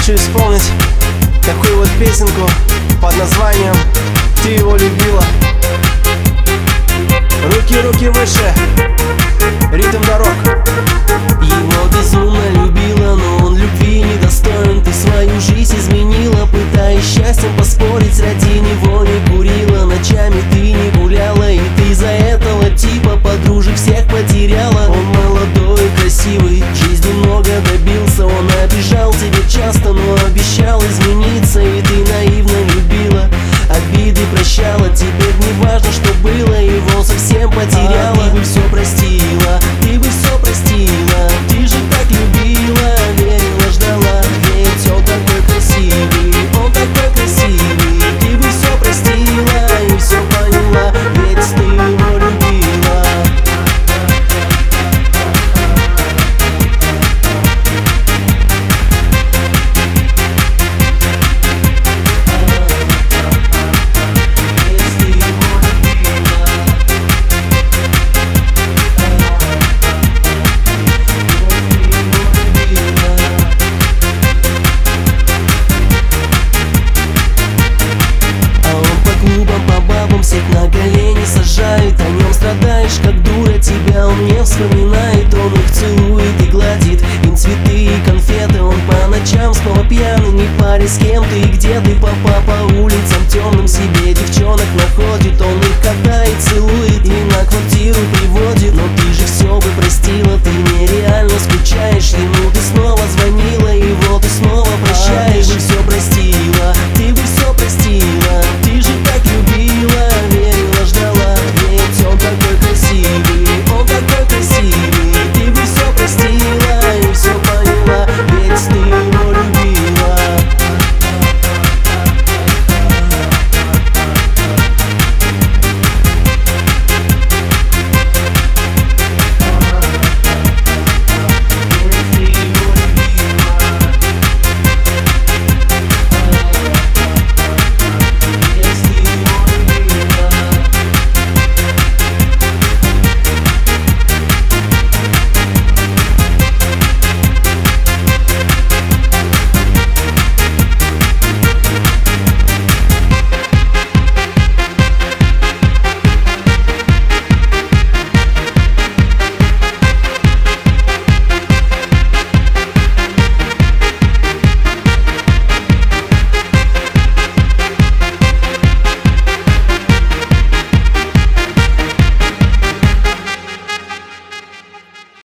хочу исполнить такую вот песенку под названием «Ты его любила». Руки, руки выше, ритм дорог. Его безумно любила, но он любви недостоин. Ты свою жизнь изменила, пытаясь счастьем поспорить. Ради него не курила, ночами ты не гуляла, и ты за этого типа подружек всех потеряла. Он молодой, красивый, жизни много добился. Он обижал тебя часто, но обещал измениться. И ты наивно любила, обиды прощала. Теперь не важно, что было, его совсем потеряла. Ты бы все простила, ты бы все простила. Ты же так любила, верила, ждала. Ведь он такой красивый, он такой красивый. Ты бы все простила и все поняла, ведь ты его любила. Всех на колени сажает, о нем страдаешь, как дура. Тебя он не вспоминает, он их целует и гладит им цветы и конфеты. Он по ночам снова пьяный, не в паре с кем ты и где ты. Папа по улицам темным себе девчонок находит. Он их катает, целует и на квартиру